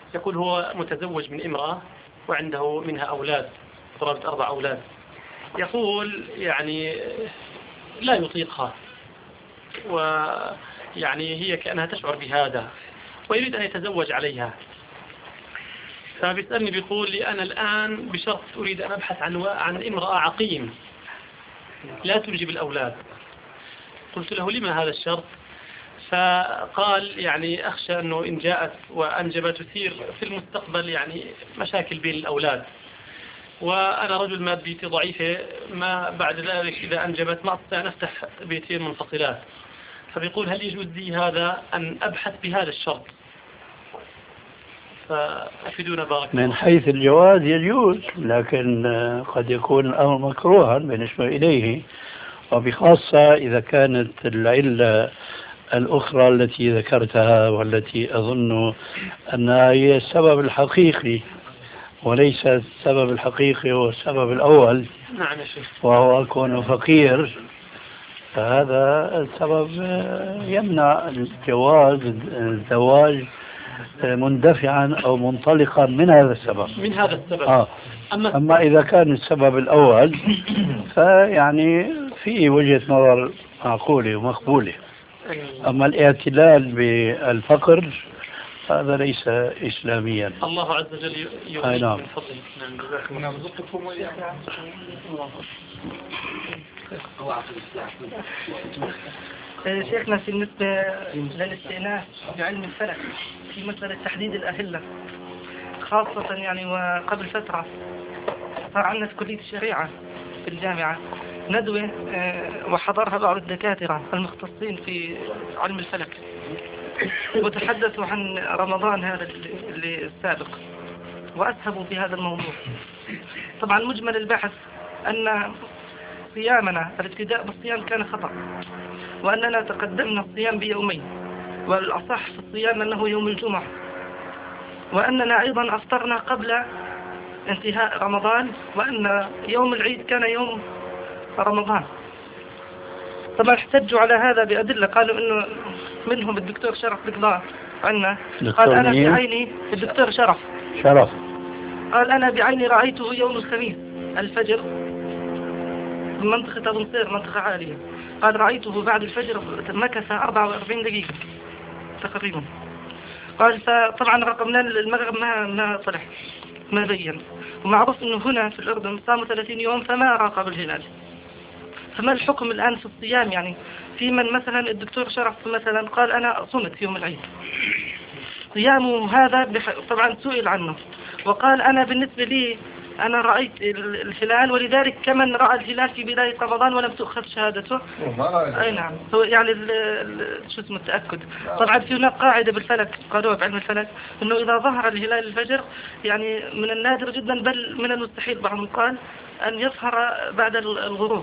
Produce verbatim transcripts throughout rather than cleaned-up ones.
يقول هو متزوج من امرأة وعنده منها أولاد قرابة أربع أولاد. يقول يعني لا يطيقها، ويعني هي كأنها تشعر بهذا ويريد أن يتزوج عليها. فبيسألني بيقول لي أنا الآن بشرط أريد أن أبحث عن عن امرأة عقيم لا تنجب الأولاد. قلت له لما هذا الشرط؟ فقال يعني أخشى أنه إن جاءت وأنجبت تثير في المستقبل يعني مشاكل بين الأولاد، وأنا رجل ماديتي ضعيفة، ما بعد ذلك إذا أنجبت ما أستطيع أن أفتح بيتين منفصلات. فبيقول هل يجوز لي هذا أن أبحث بهذا الشرط؟ فأفيدونا بارك الله. من حيث الجواز يجوز، لكن قد يكون الأمر مكروها بالنسبة إليه، وبخاصة إذا كانت العلة الأخرى التي ذكرتها والتي أظن أنها هي السبب الحقيقي وليس السبب الحقيقي هو السبب الأول. نعم يا شيخ. وهو كونه فقير، فهذا السبب يمنع الجواز الزواج مندفعا أو منطلقا من هذا السبب من هذا السبب آه. أما, أما إذا كان السبب الأول فيعني في وجهة نظر معقولة ومقبولة. أما الاعتلال بالفقر هذا ليس إسلاميا. الله عز وجل يغني نعم. من فضله. نعم جزاكم الله. شيخنا بالنسبة للاستئناس بعلم الفلك في مسألة تحديد الأهلة خاصة يعني وقبل فترة صار عندنا في كلية الشريعة في الجامعة ندوة وحضرها بعض الدكاترة المختصين في علم الفلك وتحدثوا عن رمضان هذا اللي السابق وأسهبوا في هذا الموضوع. طبعا مجمل البحث أن صيامنا الابتداء بالصيام كان خطأ، وأننا تقدمنا الصيام بيومين، والأصح في الصيام أنه يوم الجمعة، وأننا أيضا أفطرنا قبل انتهاء رمضان، وأن يوم العيد كان يوم رمضان. طبعا احتجوا على هذا بأدلة، قالوا إنه منهم الدكتور شرف بقضاء عنا قال أنا بعيني الدكتور شرف شرف قال أنا بعيني رأيته يوم الخميس الفجر في منطقة أبو نصير، منطقة عالية، قال رأيته بعد الفجر مكث أربعة وأربعين دقيقة تقريبا. قال فطبعا رقمنا المغرب ما ما طلع ما بين، ومعروف إنه هنا في الأردن صاموا ثلاثين يوم فما راقب الهلال. فما الحكم الآن في الصيام؟ يعني في من مثلا الدكتور شرف مثلا قال أنا صمت يوم العيد، صيامه هذا بح... طبعا سئل عنه وقال أنا بالنسبة لي أنا رأيت الهلال، ولذلك كمن رأى الهلال في بداية رمضان ولم تؤخذ شهادته. أي نعم، هو يعني شو اسمه التأكد. طبعا في هناك قاعدة بالفلك قالوها بعلم الفلك إنه إذا ظهر الهلال الفجر يعني من النادر جدا بل من المستحيل بعضهم قال أن يظهر بعد الغروب،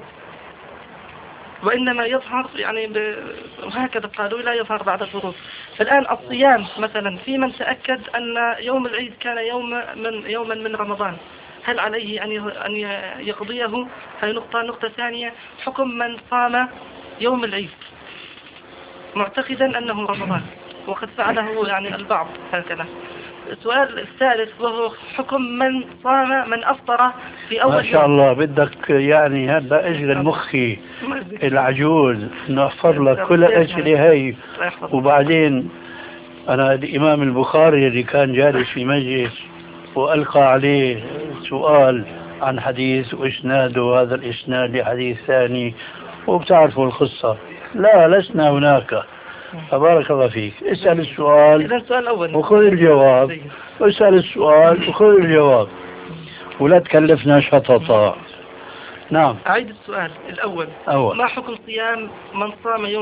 وإنما يظهر يعني ب... وهكذا قالوا لا يظهر بعد الغروب. فالآن الصيام مثلا في من تأكد أن يوم العيد كان يوم من يوما من رمضان، هل عليه أن أن يقضيه؟ هذه نقطة. نقطة ثانية، حكم من صام يوم العيد معتقدا أنه رمضان وقد فعله يعني البعض هكذا. السؤال الثالث وهو حكم من صام من أفطر في أول ما شاء الله بدك يعني هذا أجل مخي العجوز نحفظ لك كل الأسئلة هاي. وبعدين أنا الإمام البخاري اللي كان جالس في مجلس وألقى عليه سؤال عن حديث وإسناده وهذا الإسناد لحديث ثاني وبتعرفوا القصة، لا لسنا هناك. فبارك الله فيك، اسأل السؤال وخذ الجواب، اسأل السؤال وخذ الجواب ولا تكلفنا شططا. نعم. أعيد السؤال الأول. أول. ما حكم صيام من صام يوم